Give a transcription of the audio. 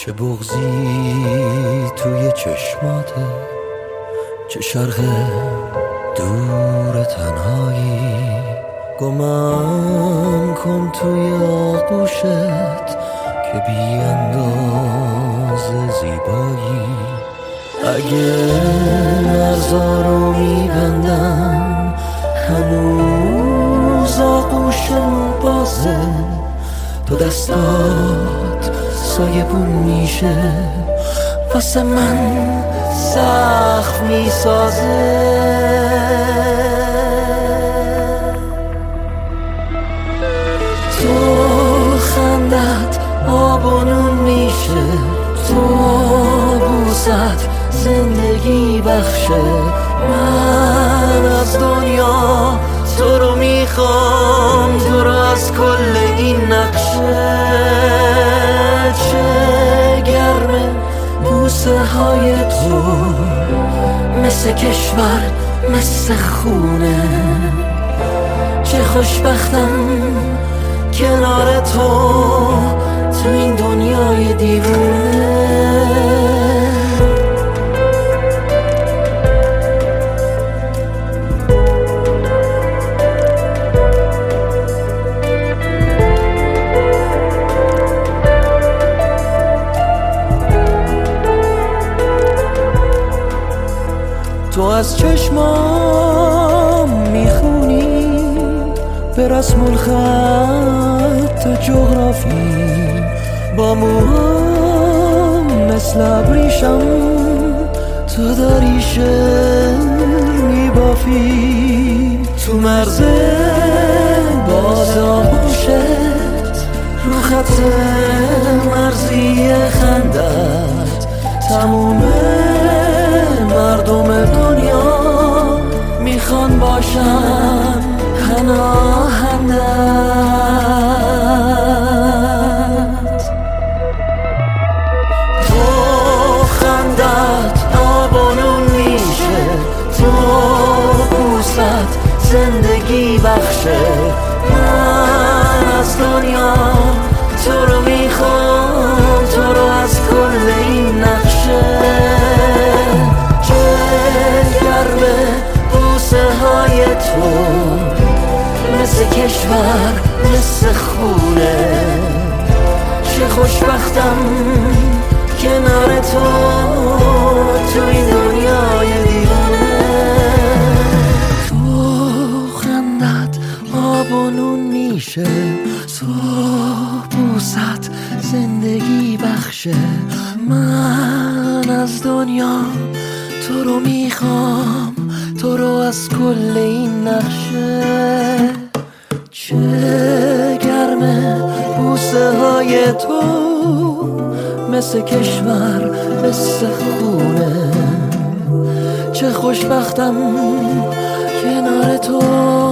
چه بغضی توی چشماته، چه شرح دور تنهایی. گمم کن توی آغوشت که بی انداز زیبایی. اگه مرزارو میبندم هنوز آغوشم بازه، تو دستات سایبون میشه واسه من سخت میسازه. تو خندت آب و نون میشه، تو بوست زندگی بخشه. من از دنیا تو رو میخوام، تو رو از کل این نقشه. چه گرمه بوسه های تو، مثل کشور مثل خونه. چه خوشبختم کنار تو این دنیای دیوونه. تو از چشمام میخونی به رسم الخط جغرافی، با موهام مثل ابریشم تو داری شعر میبافی. تو مرز باز آغوشت رو خط مرزی خندت، تموم مردم دنیا میخوان باشن پناهندت. تو خندت آب و نون میشه، تو بوست زندگی بخشه. من از دنیا تو رو میخوام، تو رو از کل این نقشه. تو مثل کشور مثل خونه. چه خوشبختم کنار تو این دنیای دیوانه. تو خندت آب و نون میشه، تو بوست زندگی بخشه. من از دنیا تو رو میخوام، تو رو از کل این نقشه. چه گرمه بوسه های تو، مثل کشور مثل خونه. چه خوشبختم کنار تو